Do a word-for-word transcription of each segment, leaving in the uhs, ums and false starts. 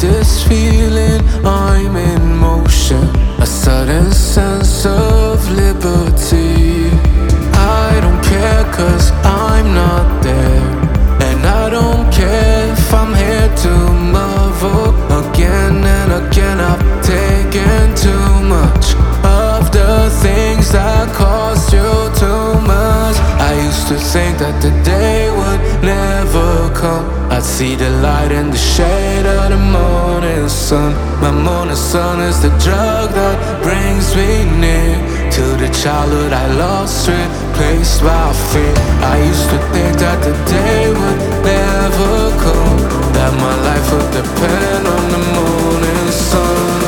this feeling, I'm in motion. A sudden sense of liberty. I don't care cause I'm not there. And I don't care if I'm here tomorrow. Again and again I've taken too much of the things that cost you too much. I used to think that the day would never come. I'd see the light in the shade of the morning sun. My morning sun is the drug that brings me near to the childhood I lost, replaced by fear. I used to think that the day would never come, that my life would depend on the morning sun.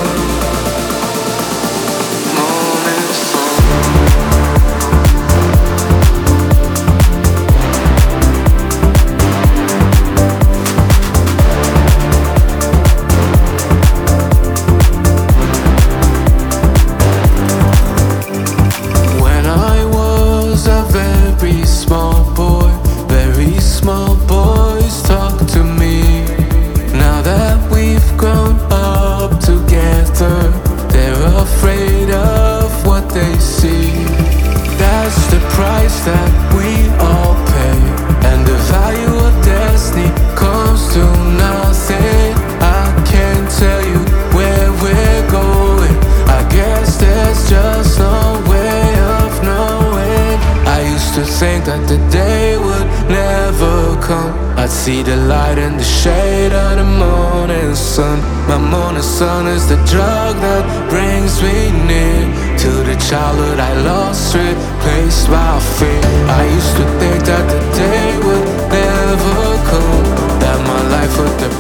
Morning sun. When I was a very small boy, very small boys talk to me. Now that we've grown up together, they're afraid of what they see. That's the price that we all pay, and the value of destiny comes to nothing. I can't tell you where we're going. I guess there's just no way of knowing. I used to think that the day would never come. I'd see the light in the shade of the morning sun. My morning sun is the drug that brings me near to the childhood I lost, replaced by fear. I used to think that the day would never come, that my life would depend